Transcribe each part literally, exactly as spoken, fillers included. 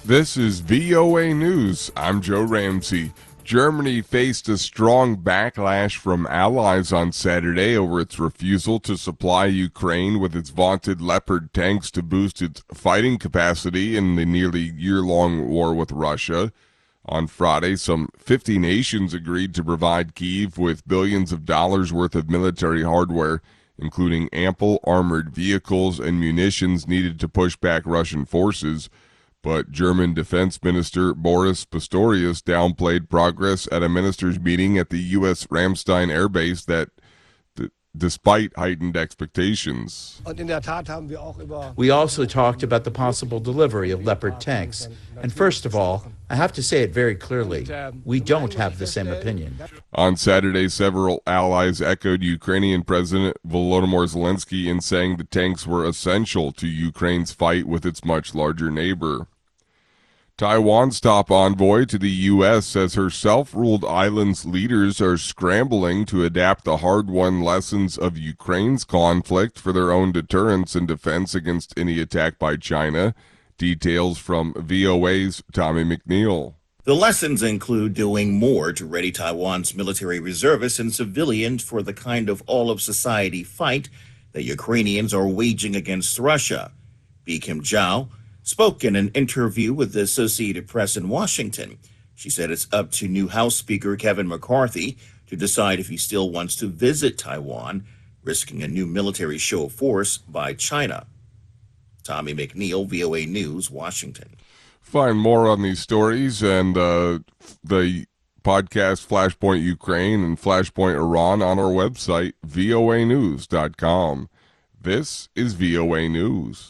This is V O A News. I'm Joe Ramsey. Germany faced a strong backlash from allies on Saturday over its refusal to supply Ukraine with its vaunted Leopard tanks to boost its fighting capacity in the nearly year-long war with Russia. On Friday, some fifty nations agreed to provide Kyiv with billions of dollars worth of military hardware, including ample armored vehicles and munitions needed to push back Russian forces. But German Defense Minister Boris Pistorius downplayed progress at a ministers' meeting at the U S Ramstein Air Base that, d- despite heightened expectations. We also talked about the possible delivery of Leopard tanks. And first of all, I have to say it very clearly, we don't have the same opinion. On Saturday, several allies echoed Ukrainian President Volodymyr Zelensky in saying the tanks were essential to Ukraine's fight with its much larger neighbor. Taiwan's top envoy to the U S says her self-ruled island's leaders are scrambling to adapt the hard-won lessons of Ukraine's conflict for their own deterrence and defense against any attack by China. Details from V O A's Tommy McNeil. The lessons include doing more to ready Taiwan's military reservists and civilians for the kind of all-of-society fight that Ukrainians are waging against Russia. Bi Kim Zhao spoke in an interview with the Associated Press in Washington. She said it's up to new House Speaker Kevin McCarthy to decide if he still wants to visit Taiwan, risking a new military show of force by China. Tommy McNeil, V O A News, Washington. Find more on these stories and uh, the podcast Flashpoint Ukraine and Flashpoint Iran on our website, V O A news dot com. This is V O A News.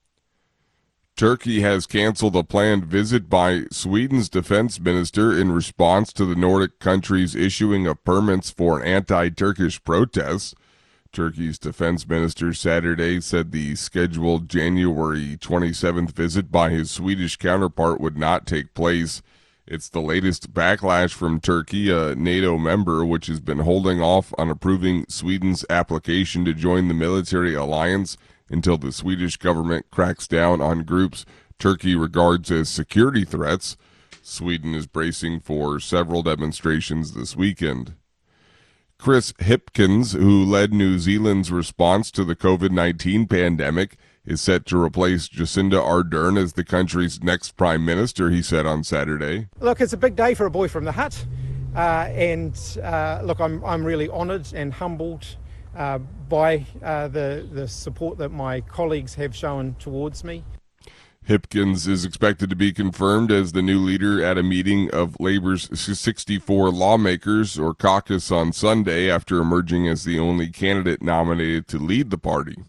Turkey has canceled a planned visit by Sweden's defense minister in response to the Nordic countries issuing of permits for anti-Turkish protests. Turkey's defense minister Saturday said the scheduled January twenty-seventh visit by his Swedish counterpart would not take place. It's the latest backlash from Turkey, a NATO member, which has been holding off on approving Sweden's application to join the military alliance until the Swedish government cracks down on groups Turkey regards as security threats. Sweden is bracing for several demonstrations this weekend. Chris Hipkins, who led New Zealand's response to the covid nineteen pandemic, is set to replace Jacinda Ardern as the country's next prime minister, he said on Saturday. Look, it's a big day for a boy from the hut. Uh, and uh, look, I'm, I'm really honoured and humbled Uh, by uh, the, the support that my colleagues have shown towards me. Hipkins is expected to be confirmed as the new leader at a meeting of Labor's sixty-four lawmakers, or caucus, on Sunday after emerging as the only candidate nominated to lead the party.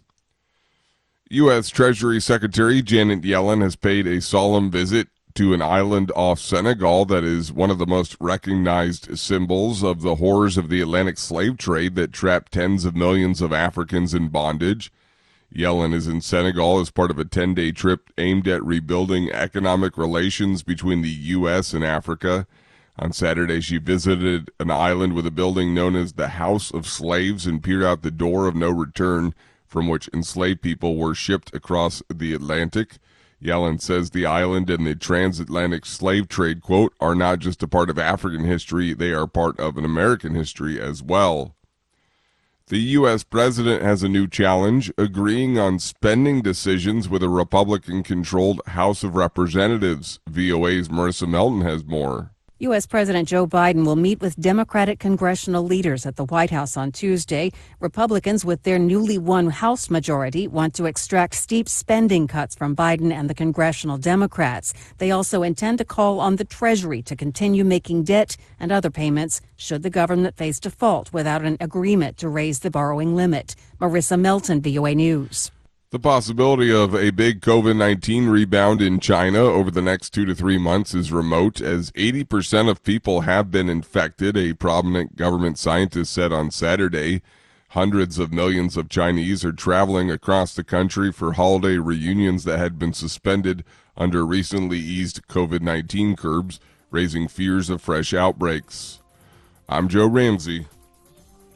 U S Treasury Secretary Janet Yellen has paid a solemn visit to an island off Senegal that is one of the most recognized symbols of the horrors of the Atlantic slave trade that trapped tens of millions of Africans in bondage. Yellen is in Senegal as part of a ten-day trip aimed at rebuilding economic relations between the U S and Africa. On Saturday, she visited an island with a building known as the House of Slaves and peered out the door of no return from which enslaved people were shipped across the Atlantic. Yellen says the island and the transatlantic slave trade, quote, are not just a part of African history, they are part of an American history as well. The U S president has a new challenge, agreeing on spending decisions with a Republican-controlled House of Representatives. V O A's Marissa Melton has more. U S. President Joe Biden will meet with Democratic congressional leaders at the White House on Tuesday. Republicans, with their newly won House majority, want to extract steep spending cuts from Biden and the congressional Democrats. They also intend to call on the Treasury to continue making debt and other payments should the government face default without an agreement to raise the borrowing limit. Marissa Melton, V O A News. The possibility of a big covid nineteen rebound in China over the next two to three months is remote, as eighty percent of people have been infected, a prominent government scientist said on Saturday. Hundreds of millions of Chinese are traveling across the country for holiday reunions that had been suspended under recently eased covid nineteen curbs, raising fears of fresh outbreaks. I'm Joe Ramsey.